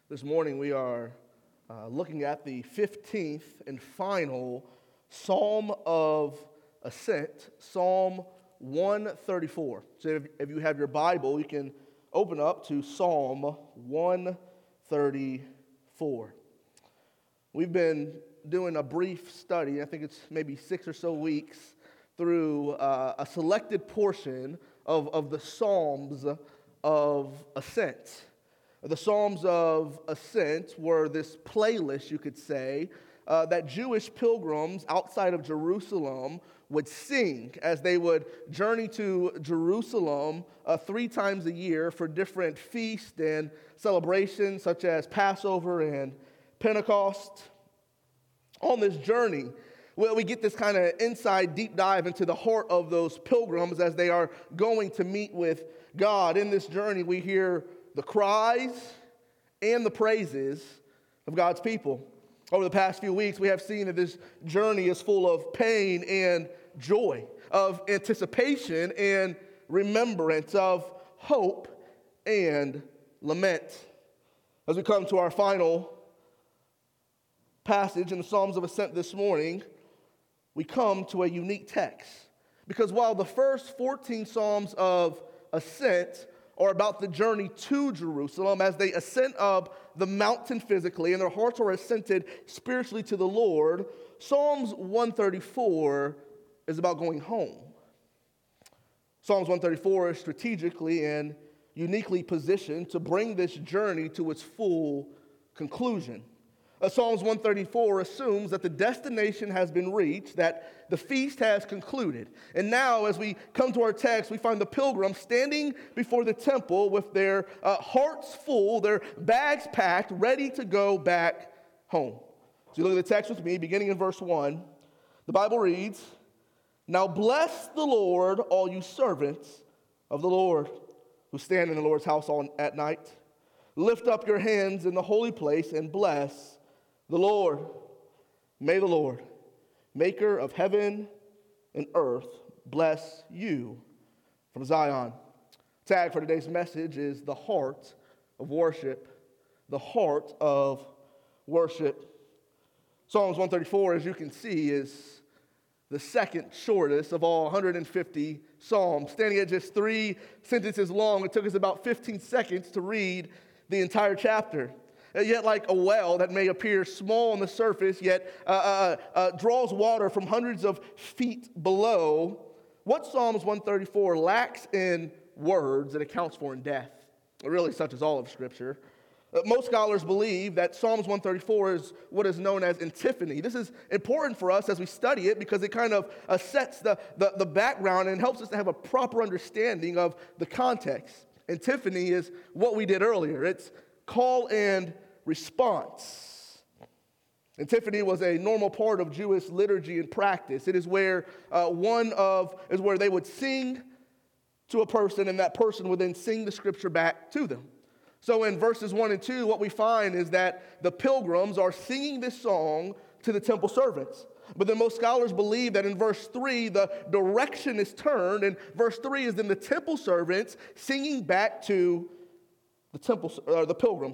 This morning we are looking at the 15th and final Psalm of Ascent, Psalm 134. So if you have your Bible, you can open up to Psalm 134. We've been doing a brief study, I think it's maybe 6 or so weeks, through a selected portion of the Psalms of Ascent. The Psalms of Ascent were this playlist, you could say, that Jewish pilgrims outside of Jerusalem would sing as they would journey to Jerusalem 3 times a year for different feasts and celebrations such as Passover and Pentecost. On this journey, we get this kind of inside deep dive into the heart of those pilgrims as they are going to meet with God. In this journey, we hear the cries and the praises of God's people. Over the past few weeks, we have seen that this journey is full of pain and joy, of anticipation and remembrance, of hope and lament. As we come to our final passage in the Psalms of Ascent this morning, we come to a unique text. Because while the first 14 Psalms of Ascent are about the journey to Jerusalem as they ascend up the mountain physically and their hearts are ascended spiritually to the Lord, Psalms 134 is about going home. Psalms 134 is strategically and uniquely positioned to bring this journey to its full conclusion. Psalms 134 assumes that the destination has been reached, that the feast has concluded. And now, as we come to our text, we find the pilgrims standing before the temple with their hearts full, their bags packed, ready to go back home. So you look at the text with me, beginning in verse 1. The Bible reads, "Now bless the Lord, all you servants of the Lord, who stand in the Lord's house at night. Lift up your hands in the holy place and bless the Lord. May the Lord, maker of heaven and earth, bless you from Zion." Tag for today's message is the heart of worship. The heart of worship. Psalms 134, as you can see, is the second shortest of all 150 Psalms. Standing at just 3 sentences long, it took us about 15 seconds to read the entire chapter. Yet like a well that may appear small on the surface, yet draws water from hundreds of feet below, what Psalms 134 lacks in words, it accounts for in depth. Really, such as all of Scripture. Most scholars believe that Psalms 134 is what is known as antiphony. This is important for us as we study it because it kind of sets the background and helps us to have a proper understanding of the context. Antiphony is what we did earlier. It's call and response. Antiphony was a normal part of Jewish liturgy and practice. It is where where they would sing to a person, and that person would then sing the scripture back to them. So in verses 1 and 2, what we find is that the pilgrims are singing this song to the temple servants. But then most scholars believe that in verse 3, the direction is turned, and verse 3 is then the temple servants singing back to the pilgrim.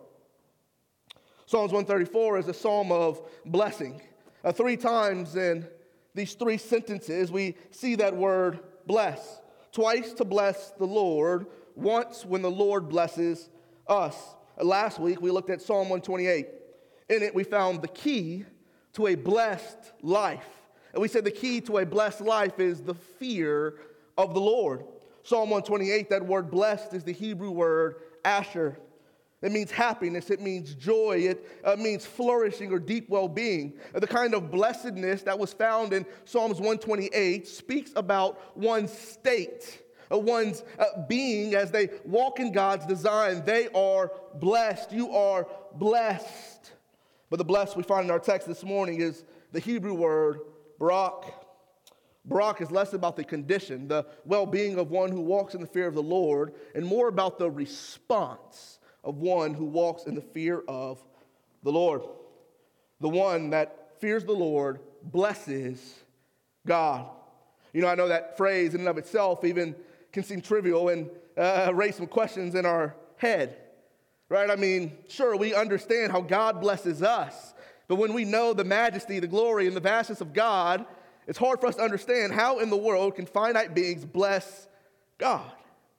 Psalms 134 is a psalm of blessing. 3 times in these 3 sentences, we see that word bless. Twice to bless the Lord, once when the Lord blesses us. Last week, we looked at Psalm 128. In it, we found the key to a blessed life. And we said the key to a blessed life is the fear of the Lord. Psalm 128, that word blessed is the Hebrew word asher. It means happiness, it means joy, it means flourishing or deep well-being. The kind of blessedness that was found in Psalms 128 speaks about one's state, one's being as they walk in God's design. They are blessed. You are blessed. But the blessed we find in our text this morning is the Hebrew word barak. Barak is less about the condition, the well-being of one who walks in the fear of the Lord, and more about the response of one who walks in the fear of the Lord. The one that fears the Lord blesses God. You know, I know that phrase in and of itself even can seem trivial and raise some questions in our head. right? I mean, sure, we understand how God blesses us, but when we know the majesty, the glory, and the vastness of God, it's hard for us to understand how in the world can finite beings bless God.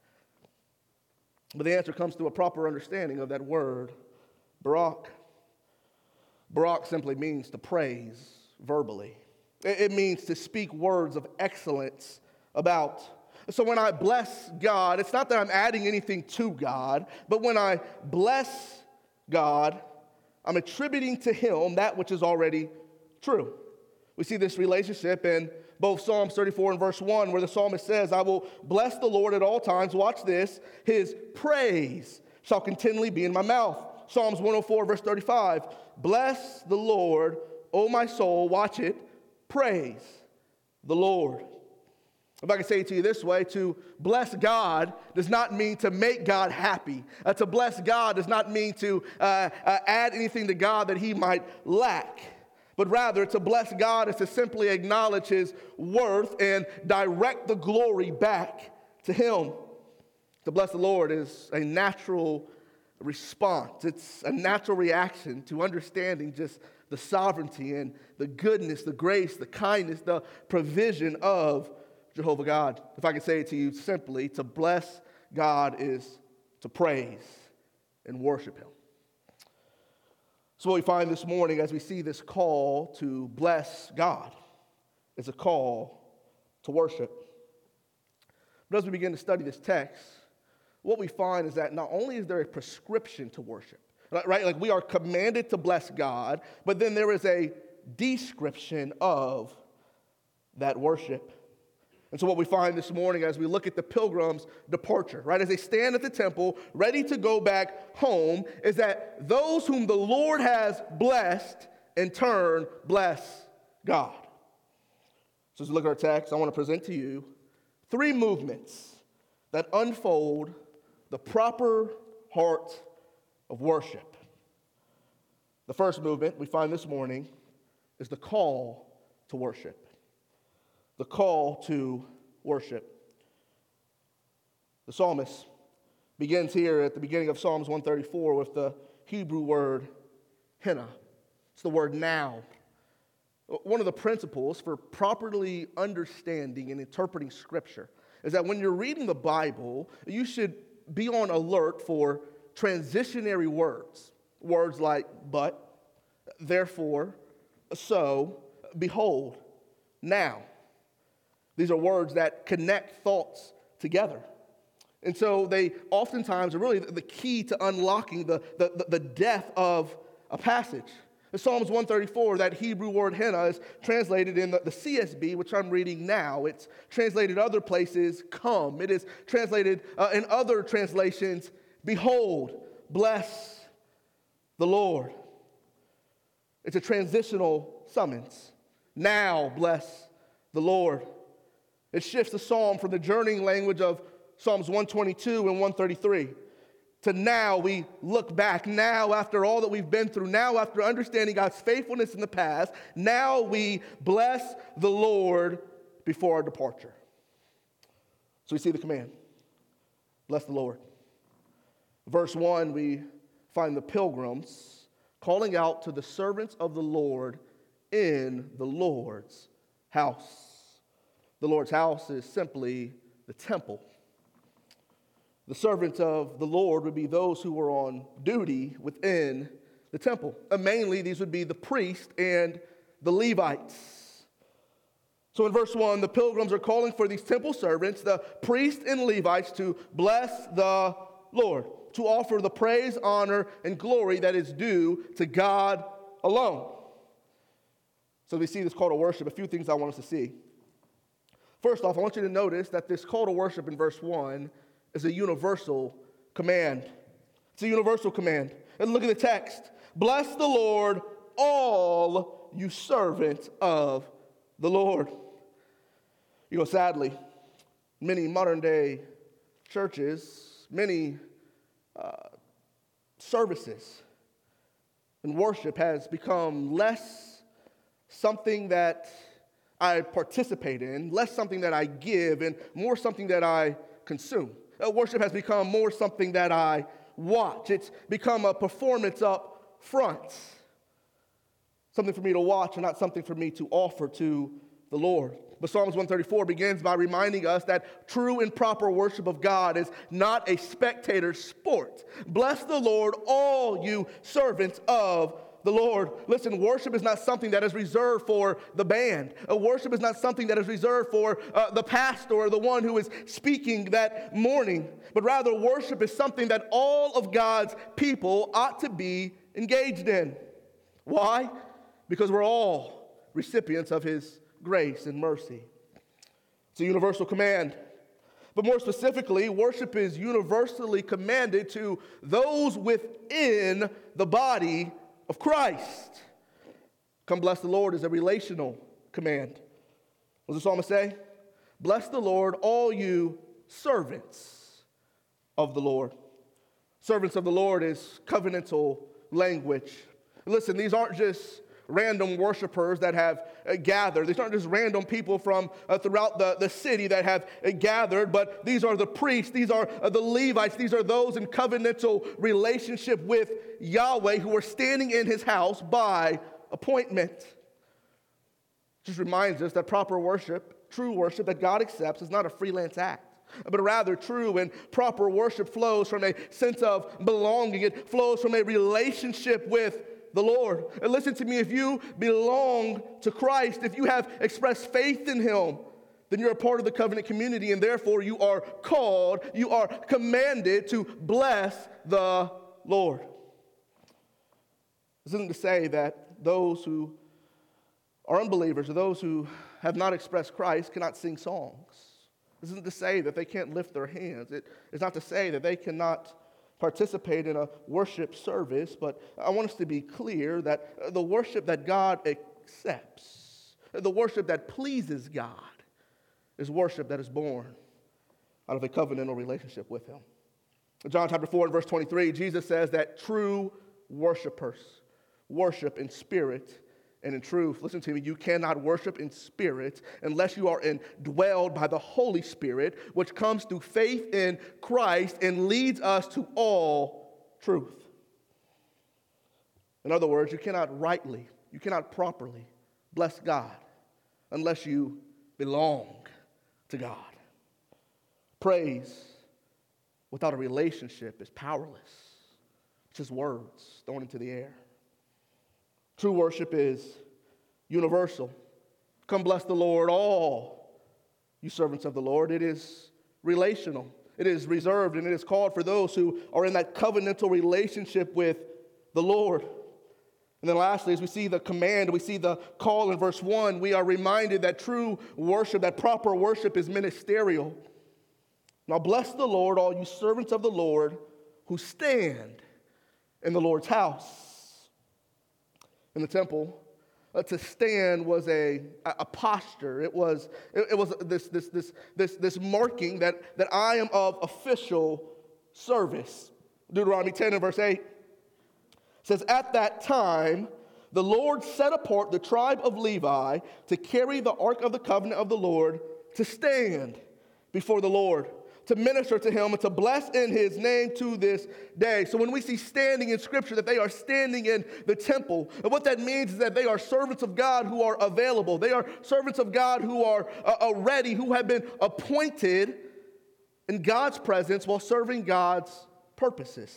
But the answer comes through a proper understanding of that word, barak. Barak simply means to praise verbally. It means to speak words of excellence about. So when I bless God, it's not that I'm adding anything to God, but when I bless God, I'm attributing to him that which is already true. We see this relationship in both Psalms 34 and verse 1, where the psalmist says, I will bless the Lord at all times. Watch this. His praise shall continually be in my mouth. Psalms 104, verse 35. Bless the Lord, O my soul. Watch it. Praise the Lord. If I can say it to you this way, to bless God does not mean to make God happy. To bless God does not mean to add anything to God that he might lack. But rather, to bless God is to simply acknowledge his worth and direct the glory back to him. To bless the Lord is a natural response. It's a natural reaction to understanding just the sovereignty and the goodness, the grace, the kindness, the provision of Jehovah God. If I can say it to you simply, to bless God is to praise and worship him. So what we find this morning as we see this call to bless God is a call to worship. But as we begin to study this text, what we find is that not only is there a prescription to worship, right? Like we are commanded to bless God, but then there is a description of that worship. And so what we find this morning as we look at the pilgrims' departure, right, as they stand at the temple ready to go back home, is that those whom the Lord has blessed in turn bless God. So as we look at our text, I want to present to you three movements that unfold the proper heart of worship. The first movement we find this morning is the call to worship. The call to worship. The psalmist begins here at the beginning of Psalms 134 with the Hebrew word henna. It's the word now. One of the principles for properly understanding and interpreting Scripture is that when you're reading the Bible, you should be on alert for transitionary words. Words like but, therefore, so, behold, now. These are words that connect thoughts together. And so they oftentimes are really the key to unlocking the depth of a passage. In Psalms 134, that Hebrew word henna is translated in the CSB, which I'm reading now. It's translated other places, come. It is translated in other translations, behold, bless the Lord. It's a transitional summons. Now, bless the Lord. It shifts the psalm from the journeying language of Psalms 122 and 133 to now we look back. Now, after all that we've been through, now after understanding God's faithfulness in the past, now we bless the Lord before our departure. So we see the command, bless the Lord. Verse 1, we find the pilgrims calling out to the servants of the Lord in the Lord's house. The Lord's house is simply the temple. The servants of the Lord would be those who were on duty within the temple. And mainly, these would be the priest and the Levites. So in verse 1, the pilgrims are calling for these temple servants, the priests and Levites, to bless the Lord, to offer the praise, honor, and glory that is due to God alone. So we see this call to worship. A few things I want us to see. First off, I want you to notice that this call to worship in verse 1 is a universal command. It's a universal command. And look at the text. Bless the Lord, all you servants of the Lord. You know, sadly, many modern-day churches, many services and worship has become less something that I participate in, less something that I give, and more something that I consume. Worship has become more something that I watch. It's become a performance up front. Something for me to watch and not something for me to offer to the Lord. But Psalms 134 begins by reminding us that true and proper worship of God is not a spectator sport. Bless the Lord, all you servants of the Lord. Listen, worship is not something that is reserved for the band. Worship is not something that is reserved for the pastor or the one who is speaking that morning. But rather, worship is something that all of God's people ought to be engaged in. Why? Because we're all recipients of His grace and mercy. It's a universal command. But more specifically, worship is universally commanded to those within the body of Christ. Come bless the Lord is a relational command. What does the psalmist say? Bless the Lord, all you servants of the Lord. Servants of the Lord is covenantal language. Listen, these aren't just random worshipers that have gathered. These aren't just random people from throughout the city that have gathered, but these are the priests, these are the Levites, these are those in covenantal relationship with Yahweh who are standing in His house by appointment. Just reminds us that proper worship, true worship that God accepts, is not a freelance act. But rather, true and proper worship flows from a sense of belonging. It flows from a relationship with the Lord. And listen to me, if you belong to Christ, if you have expressed faith in Him, then you're a part of the covenant community, and therefore you are called, you are commanded to bless the Lord. This isn't to say that those who are unbelievers or those who have not expressed Christ cannot sing songs. This isn't to say that they can't lift their hands. It's not to say that they cannot participate in a worship service, but I want us to be clear that the worship that God accepts, the worship that pleases God, is worship that is born out of a covenantal relationship with Him. In John chapter 4 and verse 23, Jesus says that true worshipers worship in spirit and in truth. Listen to me, you cannot worship in spirit unless you are indwelled by the Holy Spirit, which comes through faith in Christ and leads us to all truth. In other words, you cannot rightly, you cannot properly bless God unless you belong to God. Praise without a relationship is powerless. It's just words thrown into the air. True worship is universal. Come bless the Lord, all you servants of the Lord. It is relational. It is reserved, and it is called for those who are in that covenantal relationship with the Lord. And then lastly, as we see the command, we see the call in verse 1, we are reminded that true worship, that proper worship is ministerial. Now bless the Lord, all you servants of the Lord who stand in the Lord's house. In the temple, to stand was a posture. It was this marking that I am of official service. Deuteronomy 10 and verse 8 says, at that time, the Lord set apart the tribe of Levi to carry the ark of the covenant of the Lord, to stand before the Lord, to minister to Him, and to bless in His name to this day. So when we see standing in Scripture, that they are standing in the temple, and what that means is that they are servants of God who are available. They are servants of God who are ready, who have been appointed in God's presence while serving God's purposes.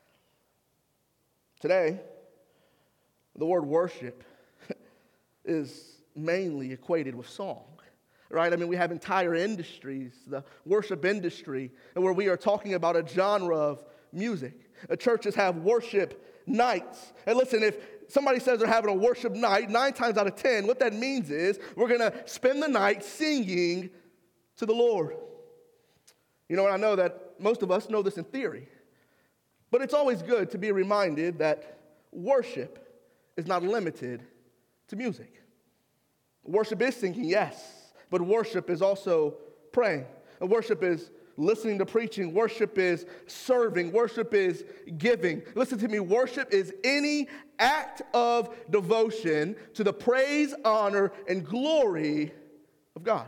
Today, the word worship is mainly equated with song. Right? I mean, we have entire industries, the worship industry, and where we are talking about a genre of music. Churches have worship nights. And listen, if somebody says they're having a worship night, 9 times out of 10, what that means is we're going to spend the night singing to the Lord. You know, and I know that most of us know this in theory, but it's always good to be reminded that worship is not limited to music. Worship is singing, yes. But worship is also praying. And worship is listening to preaching. Worship is serving. Worship is giving. Listen to me. Worship is any act of devotion to the praise, honor, and glory of God.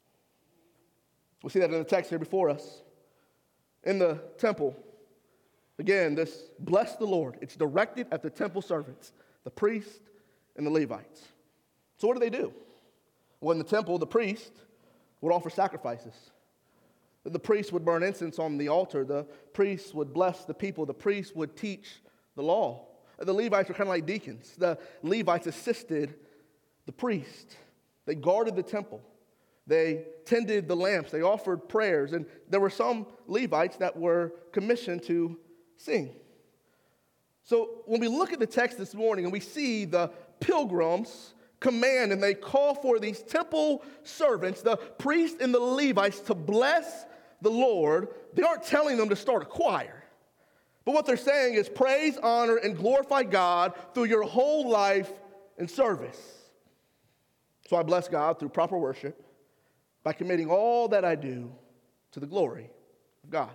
We see that in the text here before us. In the temple, Again, this bless the Lord, it's directed at the temple servants, the priest and the Levites. So what do? Well, in the temple, the priest would offer sacrifices. The priest would burn incense on the altar. The priest would bless the people. The priest would teach the law. The Levites were kind of like deacons. The Levites assisted the priest. They guarded the temple. They tended the lamps. They offered prayers. And there were some Levites that were commissioned to sing. So when we look at the text this morning and we see the pilgrims command and they call for these temple servants, the priests and the Levites, to bless the Lord, they aren't telling them to start a choir. But what they're saying is praise, honor, and glorify God through your whole life and service. So I bless God through proper worship by committing all that I do to the glory of God.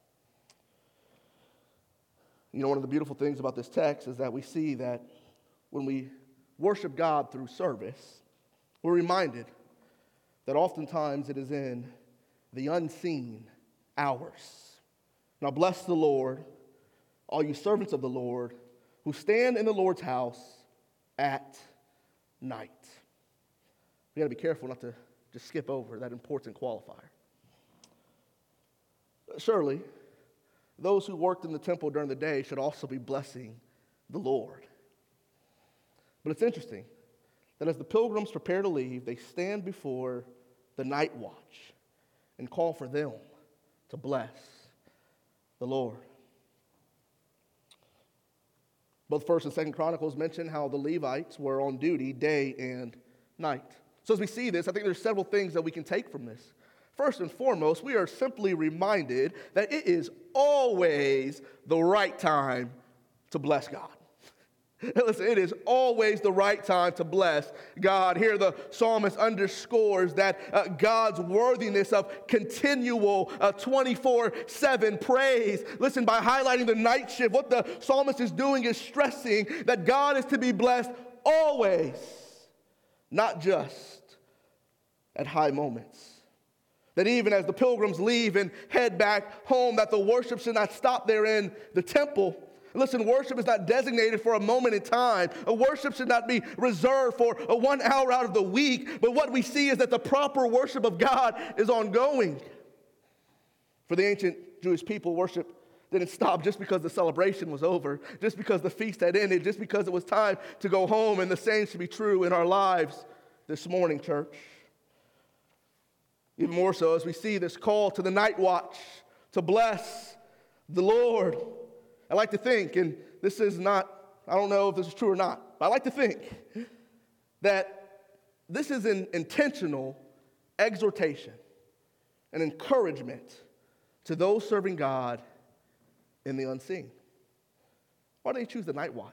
You know, one of the beautiful things about this text is that we see that when we worship God through service, we're reminded that oftentimes it is in the unseen hours. Now bless the Lord, all you servants of the Lord, who stand in the Lord's house at night. We got to be careful not to just skip over that important qualifier. Surely, those who worked in the temple during the day should also be blessing the Lord. But it's interesting that as the pilgrims prepare to leave, they stand before the night watch and call for them to bless the Lord. Both 1st and 2nd Chronicles mention how the Levites were on duty day and night. So as we see this, I think there's several things that we can take from this. First and foremost, we are simply reminded that it is always the right time to bless God. Listen, it is always the right time to bless God. Here the psalmist underscores that God's worthiness of continual 24/7 praise. Listen, by highlighting the night shift, what the psalmist is doing is stressing that God is to be blessed always, not just at high moments. That even as the pilgrims leave and head back home, that the worship should not stop there in the temple. Listen, worship is not designated for a moment in time. A worship should not be reserved for 1 hour out of the week. But what we see is that the proper worship of God is ongoing. For the ancient Jewish people, worship didn't stop just because the celebration was over, just because the feast had ended, just because it was time to go home. And the same should be true in our lives this morning, church. Even more so as we see this call to the night watch to bless the Lord. I like to think, and this is not, I don't know if this is true or not, but I like to think that this is an intentional exhortation, an encouragement to those serving God in the unseen. Why do they choose the night watch?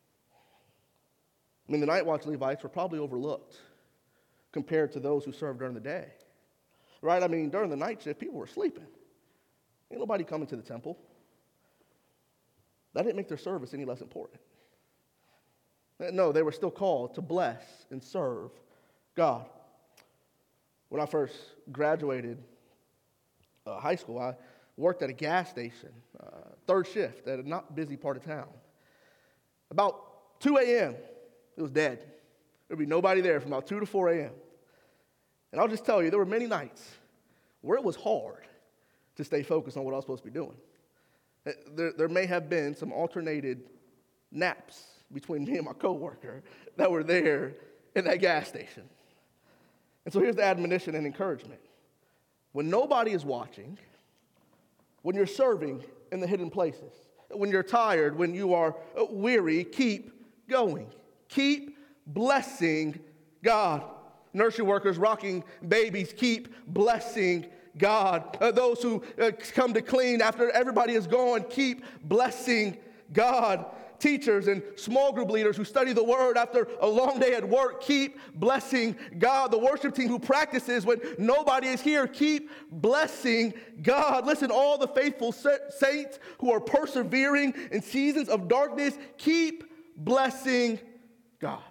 I mean, the night watch Levites were probably overlooked compared to those who served during the day. Right? I mean, during the night shift, people were sleeping. Ain't nobody coming to the temple. That didn't make their service any less important. No, they were still called to bless and serve God. When I first graduated high school, I worked at a gas station, third shift at a not busy part of town. About 2 a.m., it was dead. There would be nobody there from about 2 to 4 a.m. And I'll just tell you, there were many nights where it was hard to stay focused on what I was supposed to be doing. There may have been some alternated naps between me and my coworker that were there in that gas station. And so here's the admonition and encouragement. When nobody is watching, when you're serving in the hidden places, when you're tired, when you are weary, keep going. Keep blessing God. Nursery workers rocking babies, keep blessing God. Those who come to clean after everybody is gone, keep blessing God. Teachers and small group leaders who study the word after a long day at work, keep blessing God. The worship team who practices when nobody is here, keep blessing God. Listen, all the faithful saints who are persevering in seasons of darkness, keep blessing God.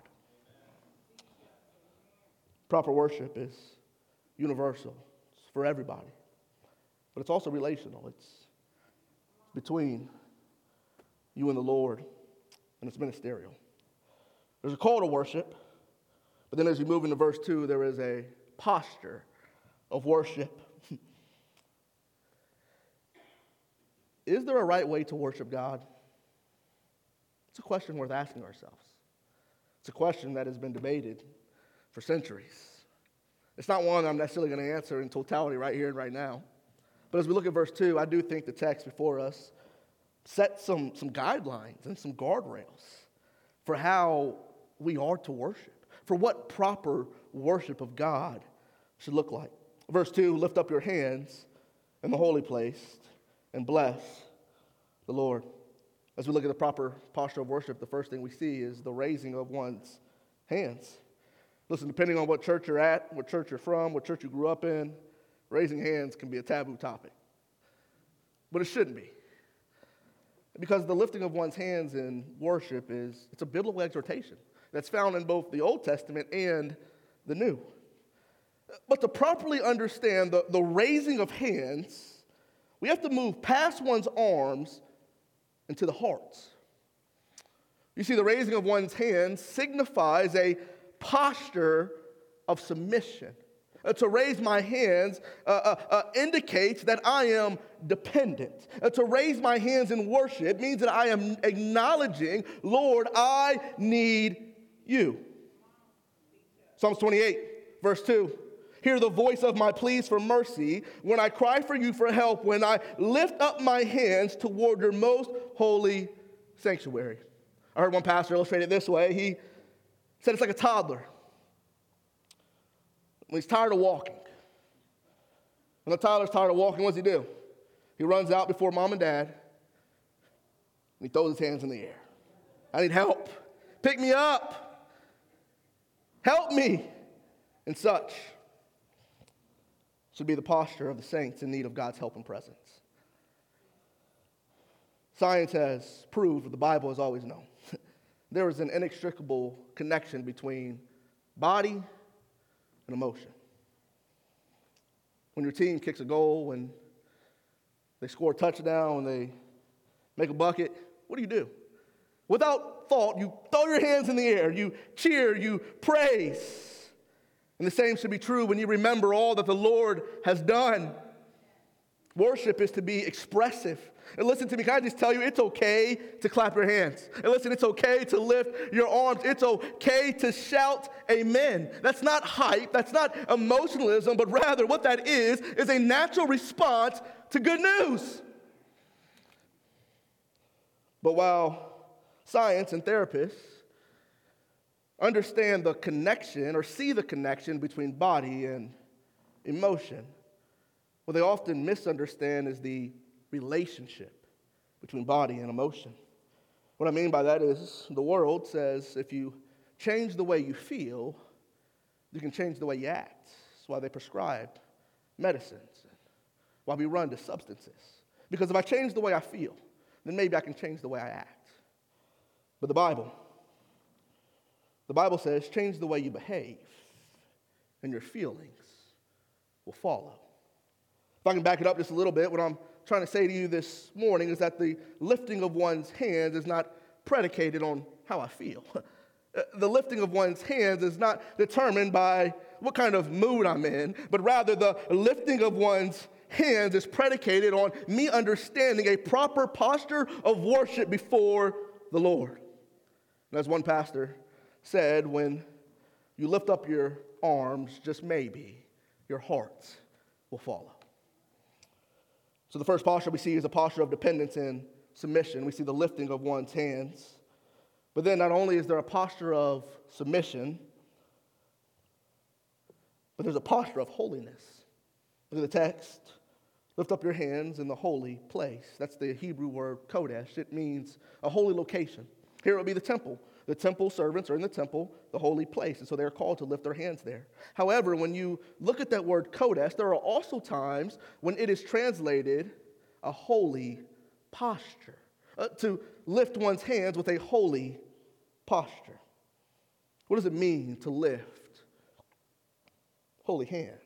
Proper worship is universal. It's for everybody. But it's also relational. It's between you and the Lord, and it's ministerial. There's a call to worship, but then as you move into verse 2, there is a posture of worship. Is there a right way to worship God? It's a question worth asking ourselves. It's a question that has been debated for centuries. It's not one I'm necessarily going to answer in totality right here and right now. But as we look at verse 2, I do think the text before us sets some guidelines and some guardrails for how we are to worship, for what proper worship of God should look like. Verse 2, lift up your hands in the holy place and bless the Lord. As we look at the proper posture of worship, the first thing we see is the raising of one's hands. Listen, depending on what church you're at, what church you're from, what church you grew up in, raising hands can be a taboo topic. But it shouldn't be. Because the lifting of one's hands in worship it's a biblical exhortation that's found in both the Old Testament and the New. But to properly understand the raising of hands, we have to move past one's arms into the hearts. You see, the raising of one's hands signifies a posture of submission. To raise my hands indicates that I am dependent. To raise my hands in worship means that I am acknowledging, Lord, I need you. Psalms 28, verse 2. Hear the voice of my pleas for mercy when I cry for you for help, when I lift up my hands toward your most holy sanctuary. I heard one pastor illustrate it this way. He said it's like a toddler. When he's tired of walking. When the toddler's tired of walking, what does he do? He runs out before mom and dad, and he throws his hands in the air. I need help. Pick me up. Help me. And such should be the posture of the saints in need of God's help and presence. Science has proved what the Bible has always known. There is an inextricable connection between body and emotion. When your team kicks a goal, when they score a touchdown, when they make a bucket, what do? Without thought, you throw your hands in the air, you cheer, you praise. And the same should be true when you remember all that the Lord has done. Worship is to be expressive. And listen to me, can I just tell you, it's okay to clap your hands. And listen, it's okay to lift your arms. It's okay to shout amen. That's not hype. That's not emotionalism, but rather what that is a natural response to good news. But while science and therapists understand the connection or see the connection between body and emotion, what they often misunderstand is the relationship between body and emotion. What I mean by that is the world says if you change the way you feel, you can change the way you act. That's why they prescribe medicines, why we run to substances. Because if I change the way I feel, then maybe I can change the way I act. But the Bible says change the way you behave, and your feelings will follow. If I can back it up just a little bit, what I'm trying to say to you this morning is that the lifting of one's hands is not predicated on how I feel. The lifting of one's hands is not determined by what kind of mood I'm in, but rather the lifting of one's hands is predicated on me understanding a proper posture of worship before the Lord. And as one pastor said, when you lift up your arms, just maybe, your heart will follow. So the first posture we see is a posture of dependence and submission. We see the lifting of one's hands. But then not only is there a posture of submission, but there's a posture of holiness. Look at the text. Lift up your hands in the holy place. That's the Hebrew word kodesh. It means a holy location. Here it would be the temple. The temple servants are in the temple, the holy place, and so they're called to lift their hands there. However, when you look at that word kodesh, there are also times when it is translated a holy posture, to lift one's hands with a holy posture. What does it mean to lift holy hands?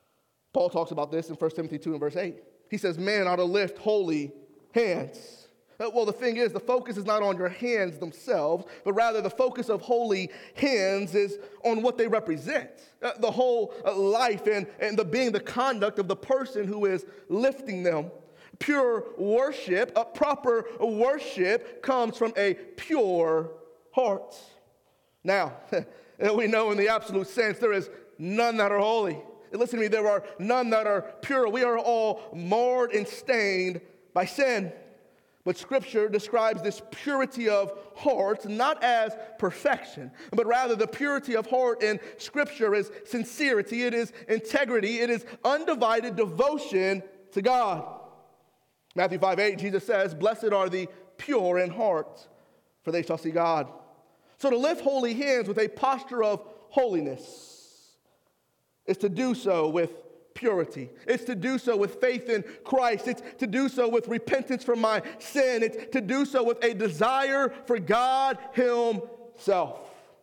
Paul talks about this in 1 Timothy 2 and verse 8. He says, man ought to lift holy hands. Well, the thing is, the focus is not on your hands themselves, but rather the focus of holy hands is on what they represent. The whole life and being the conduct of the person who is lifting them. Pure worship, a proper worship, comes from a pure heart. Now, we know in the absolute sense there is none that are holy. Listen to me, there are none that are pure. We are all marred and stained by sin. But Scripture describes this purity of heart not as perfection, but rather the purity of heart in Scripture is sincerity, it is integrity, it is undivided devotion to God. Matthew 5:8, Jesus says, "Blessed are the pure in heart, for they shall see God." So to lift holy hands with a posture of holiness is to do so with purity. It's to do so with faith in Christ. It's to do so with repentance from my sin. It's to do so with a desire for God Himself.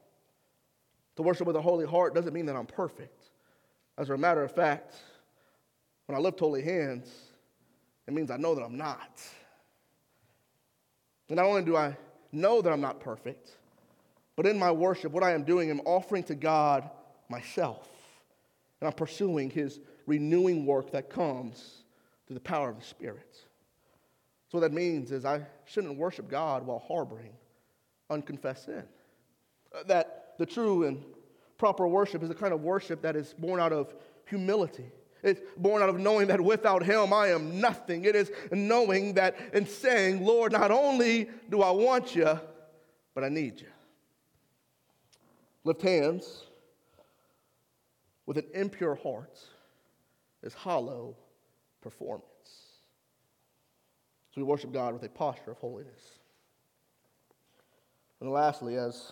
To worship with a holy heart doesn't mean that I'm perfect. As a matter of fact, when I lift holy hands, it means I know that I'm not. And not only do I know that I'm not perfect, but in my worship, what I am doing, I'm offering to God myself. And I'm pursuing His renewing work that comes through the power of the Spirit. So what that means is I shouldn't worship God while harboring unconfessed sin. That the true and proper worship is the kind of worship that is born out of humility. It's born out of knowing that without Him I am nothing. It is knowing that and saying, Lord, not only do I want you, but I need you. Lift hands with an impure heart is hollow performance. So we worship God with a posture of holiness. And lastly, as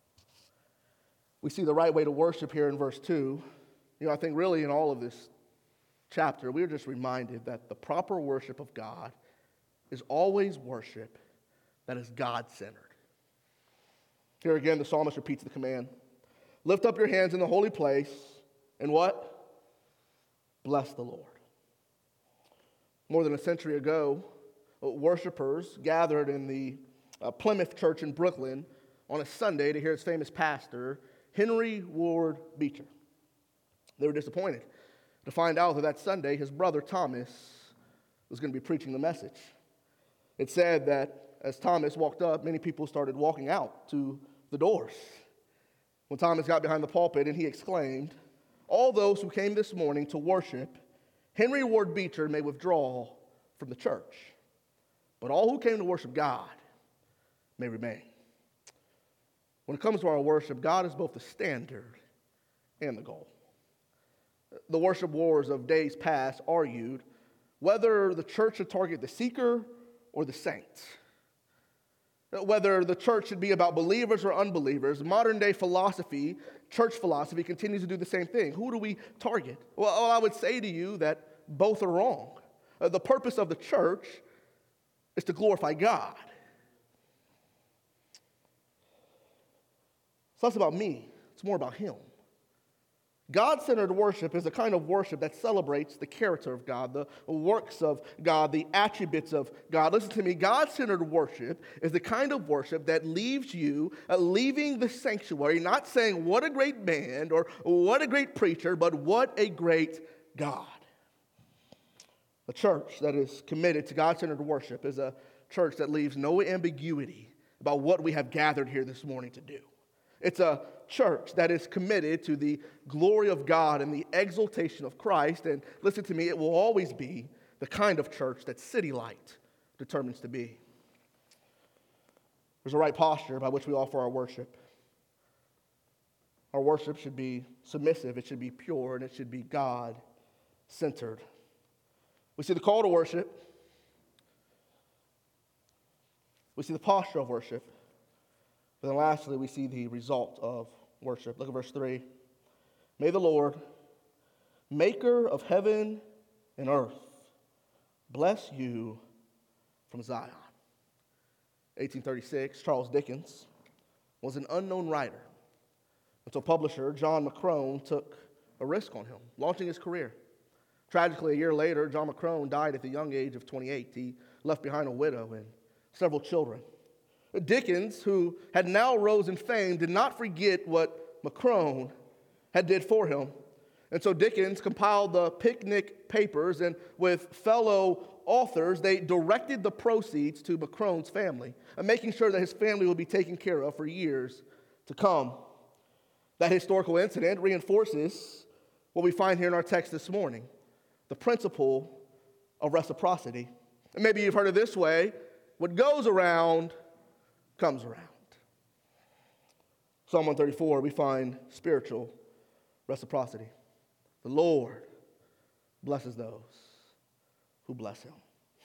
we see the right way to worship here in verse 2, I think really in all of this chapter, we are just reminded that the proper worship of God is always worship that is God-centered. Here again, the psalmist repeats the command. Lift up your hands in the holy place, and what? Bless the Lord. More than a century ago, worshipers gathered in the Plymouth Church in Brooklyn on a Sunday to hear its famous pastor, Henry Ward Beecher. They were disappointed to find out that Sunday his brother Thomas was going to be preaching the message. It said that as Thomas walked up, many people started walking out to the doors. When Thomas got behind the pulpit and he exclaimed, "All those who came this morning to worship Henry Ward Beecher may withdraw from the church, but all who came to worship God may remain." When it comes to our worship, God is both the standard and the goal. The worship wars of days past argued whether the church should target the seeker or the saints. Whether the church should be about believers or unbelievers. Modern day philosophy, church philosophy, continues to do the same thing. Who do we target? Well, I would say to you that both are wrong. The purpose of the church is to glorify God. It's less about me. It's more about Him. God-centered worship is a kind of worship that celebrates the character of God, the works of God, the attributes of God. Listen to me, God-centered worship is the kind of worship that leaves you leaving the sanctuary, not saying what a great band or what a great preacher, but what a great God. A church that is committed to God-centered worship is a church that leaves no ambiguity about what we have gathered here this morning to do. It's a church that is committed to the glory of God and the exaltation of Christ. And listen to me, it will always be the kind of church that City Light determines to be. There's a right posture by which we offer our worship. Our worship should be submissive, it should be pure, and it should be God-centered. We see the call to worship. We see the posture of worship. But then lastly, we see the result of worship. Look at verse 3. May the Lord, maker of heaven and earth, bless you from Zion. 1836, Charles Dickens was an unknown writer until publisher John McCrone took a risk on him, launching his career. Tragically, a year later, John McCrone died at the young age of 28. He left behind a widow and several children. Dickens, who had now rose in fame, did not forget what Macrone had did for him. And so Dickens compiled the Picnic Papers, and with fellow authors, they directed the proceeds to Macrone's family, and making sure that his family would be taken care of for years to come. That historical incident reinforces what we find here in our text this morning, the principle of reciprocity. And maybe you've heard it this way: what goes around comes around. Psalm 134, we find spiritual reciprocity. The Lord blesses those who bless him.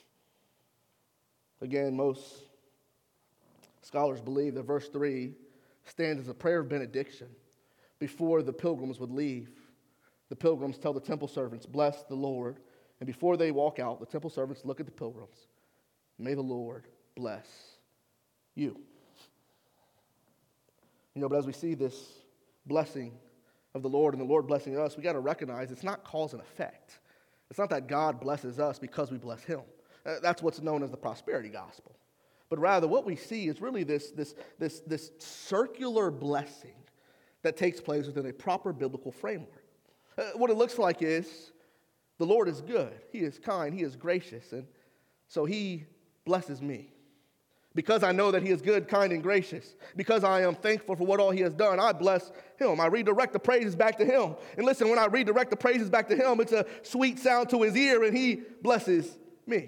Again, most scholars believe that verse 3 stands as a prayer of benediction before the pilgrims would leave. The pilgrims tell the temple servants, "Bless the Lord." And before they walk out, the temple servants look at the pilgrims. "May the Lord bless you." But as we see this blessing of the Lord and the Lord blessing us, we got to recognize it's not cause and effect. It's not that God blesses us because we bless him. That's what's known as the prosperity gospel. But rather, what we see is really this circular blessing that takes place within a proper biblical framework. What it looks like is the Lord is good. He is kind. He is gracious. And so he blesses me. Because I know that he is good, kind, and gracious. Because I am thankful for what all he has done, I bless him. I redirect the praises back to him. And listen, when I redirect the praises back to him, it's a sweet sound to his ear, and he blesses me.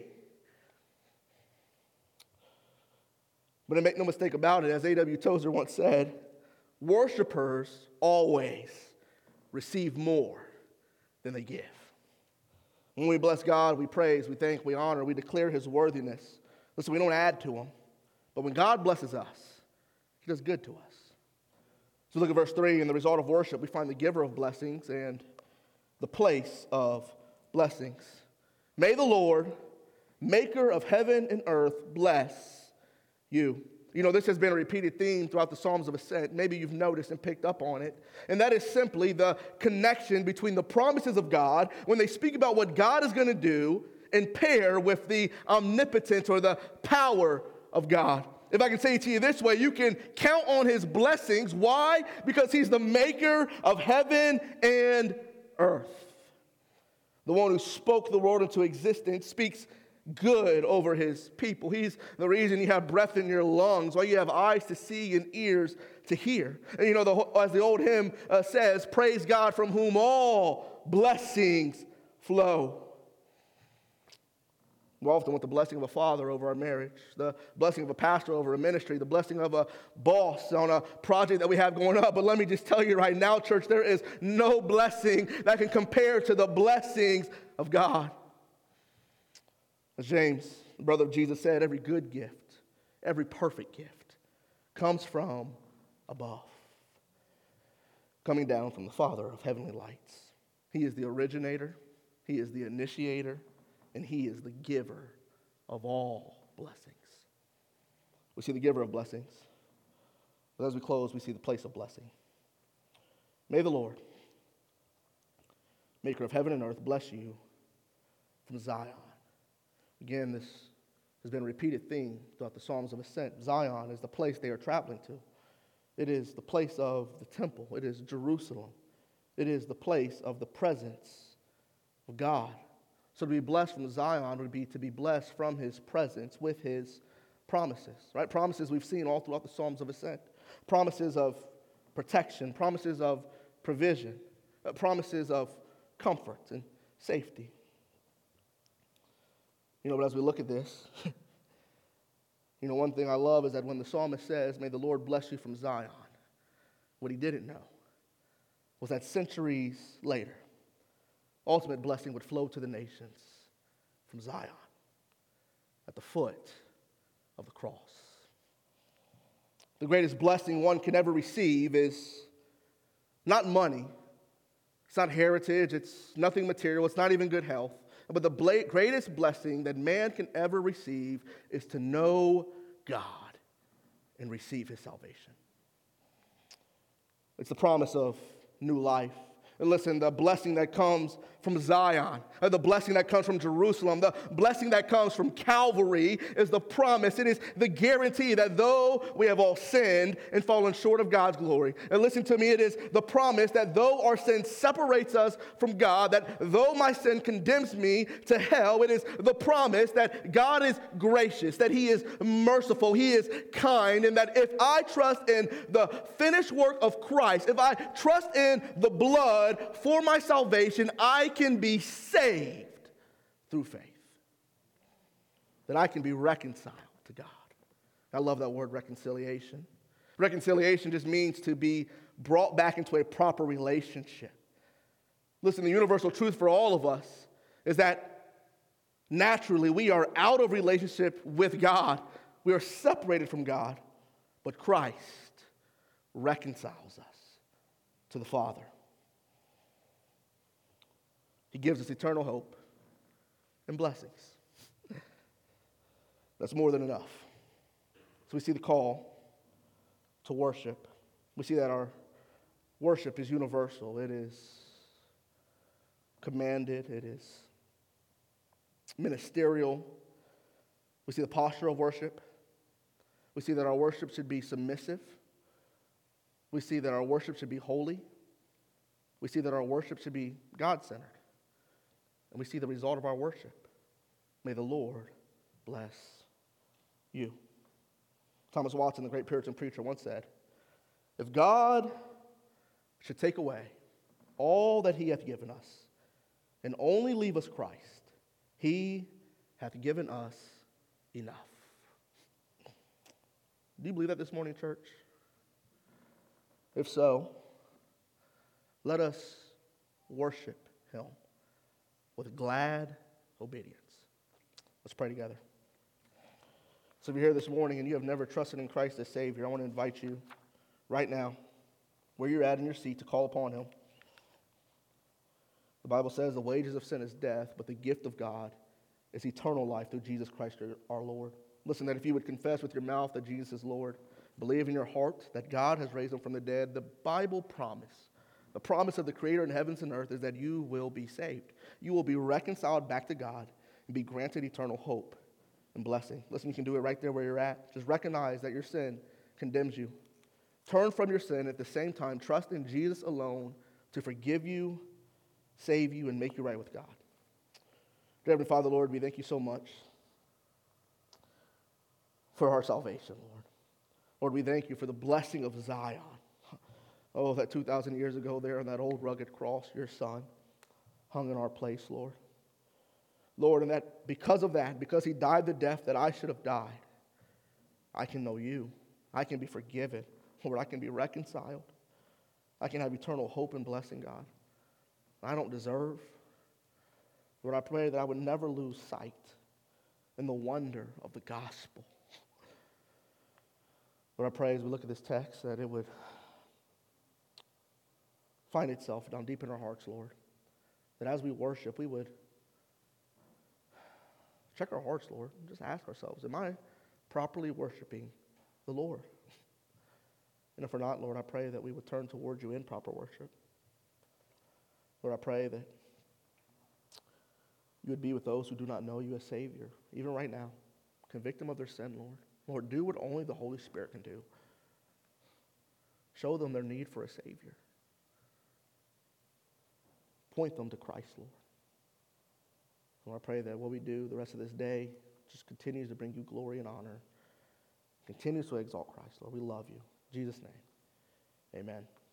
But make no mistake about it, as A.W. Tozer once said, worshipers always receive more than they give. When we bless God, we praise, we thank, we honor, we declare his worthiness. Listen, we don't add to him. But when God blesses us, he does good to us. So look at verse 3. In the result of worship, we find the giver of blessings and the place of blessings. May the Lord, maker of heaven and earth, bless you. This has been a repeated theme throughout the Psalms of Ascent. Maybe you've noticed and picked up on it. And that is simply the connection between the promises of God, when they speak about what God is going to do, and pair with the omnipotence or the power of God. If I can say it to you this way, you can count on his blessings. Why? Because he's the maker of heaven and earth. The one who spoke the world into existence speaks good over his people. He's the reason you have breath in your lungs, why you have eyes to see and ears to hear. And as the old hymn says, praise God from whom all blessings flow. We often want the blessing of a father over our marriage, the blessing of a pastor over a ministry, the blessing of a boss on a project that we have going up. But let me just tell you right now, church, there is no blessing that can compare to the blessings of God. As James, the brother of Jesus, said, every good gift, every perfect gift comes from above, coming down from the Father of heavenly lights. He is the originator, he is the initiator, and he is the giver of all blessings. We see the giver of blessings. But as we close, we see the place of blessing. May the Lord, maker of heaven and earth, bless you from Zion. Again, this has been a repeated theme throughout the Psalms of Ascent. Zion is the place they are traveling to. It is the place of the temple. It is Jerusalem. It is the place of the presence of God. So to be blessed from Zion would be to be blessed from his presence with his promises, right? Promises we've seen all throughout the Psalms of Ascent. Promises of protection, promises of provision, promises of comfort and safety. But as we look at this, one thing I love is that when the psalmist says, may the Lord bless you from Zion, what he didn't know was that centuries later, ultimate blessing would flow to the nations from Zion at the foot of the cross. The greatest blessing one can ever receive is not money. It's not heritage. It's nothing material. It's not even good health. But the greatest blessing that man can ever receive is to know God and receive his salvation. It's the promise of new life. And listen, the blessing that comes from Zion, the blessing that comes from Jerusalem, the blessing that comes from Calvary is the promise. It is the guarantee that though we have all sinned and fallen short of God's glory, and listen to me, it is the promise that though our sin separates us from God, that though my sin condemns me to hell, it is the promise that God is gracious, that He is merciful, He is kind, and that if I trust in the finished work of Christ, if I trust in the blood for my salvation, I can be saved through faith. That I can be reconciled to God. I love that word, reconciliation. Reconciliation just means to be brought back into a proper relationship. Listen, the universal truth for all of us is that naturally we are out of relationship with God. We are separated from God, but Christ reconciles us to the Father. He gives us eternal hope and blessings. That's more than enough. So we see the call to worship. We see that our worship is universal. It is commanded. It is ministerial. We see the posture of worship. We see that our worship should be submissive. We see that our worship should be holy. We see that our worship should be God-centered. And we see the result of our worship. May the Lord bless you. Thomas Watson, the great Puritan preacher, once said, if God should take away all that He hath given us and only leave us Christ, He hath given us enough. Do you believe that this morning, church? If so, let us worship Him with glad obedience. Let's pray together. So if you're here this morning and you have never trusted in Christ as Savior, I want to invite you right now, where you're at in your seat, to call upon Him. The Bible says the wages of sin is death, but the gift of God is eternal life through Jesus Christ our Lord. Listen, that if you would confess with your mouth that Jesus is Lord, believe in your heart that God has raised Him from the dead, the Bible promise, the promise of the Creator in heavens and earth is that you will be saved. You will be reconciled back to God and be granted eternal hope and blessing. Listen, you can do it right there where you're at. Just recognize that your sin condemns you. Turn from your sin, at the same time, trust in Jesus alone to forgive you, save you, and make you right with God. Dear Heavenly Father, Lord, we thank you so much for our salvation, Lord. Lord, we thank you for the blessing of Zion. Oh, that 2,000 years ago there on that old rugged cross, your Son hung in our place, Lord. Lord, and that because of that, because He died the death that I should have died, I can know you. I can be forgiven. Lord, I can be reconciled. I can have eternal hope and blessing, God. I don't deserve. Lord, I pray that I would never lose sight in the wonder of the gospel. Lord, I pray as we look at this text that it would find itself down deep in our hearts, Lord. That as we worship, we would check our hearts, Lord, and just ask ourselves, am I properly worshiping the Lord? And if we're not, Lord, I pray that we would turn towards you in proper worship. Lord, I pray that you would be with those who do not know you as Savior, even right now. Convict them of their sin, Lord. Lord, do what only the Holy Spirit can do. Show them their need for a Savior. Point them to Christ, Lord. Lord, I pray that what we do the rest of this day just continues to bring you glory and honor. Continues to exalt Christ, Lord. We love you. In Jesus' name, amen.